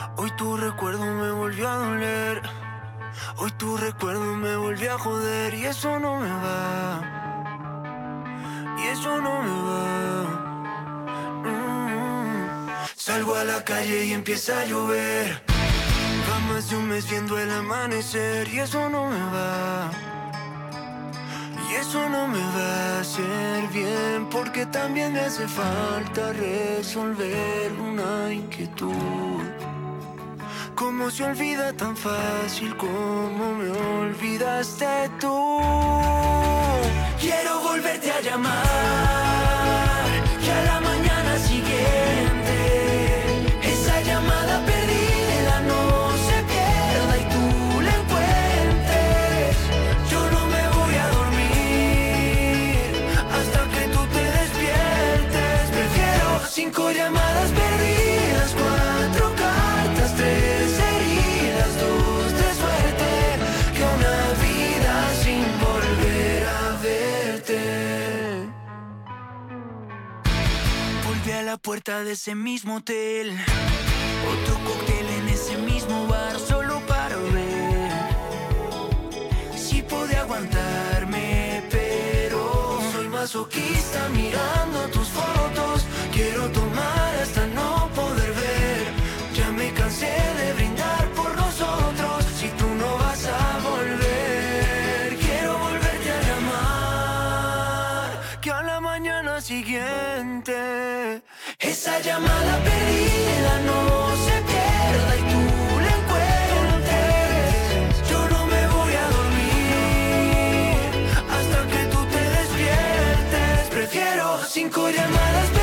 Hoy tu recuerdo me volvió a doler. Hoy tu recuerdo me volvió a joder. Y eso no me va. Y eso no me va. Salgo a la calle y empieza a llover. Va más de un mes viendo el amanecer. Y eso no me va. Y eso no me va a hacer bien, porque también me hace falta resolver una inquietud. ¿Cómo se olvida tan fácil como me olvidaste tú? Quiero volverte a llamar, que a la mañana siguiente esa llamada perdida no se pierda y tú la encuentres. Yo no me voy a dormir hasta que tú te despiertes. Prefiero 5 llamadas perdidas, 4 cartas, 3 heridas, 2 de suerte, que una vida sin volver a verte. Volví a la puerta de ese mismo hotel, otro cóctel en ese mismo bar, solo para ver si podía aguantarme, pero soy masoquista mirando tus fotos. Quiero tomar hasta no poder ver. Ya me cansé de brindar por nosotros. Si tú no vas a volver, quiero volverte a llamar, que a la mañana siguiente esa llamada perdida no se pierda y tú la encuentres. Yo no me voy a dormir hasta que tú te despiertes. Prefiero 5 llamadas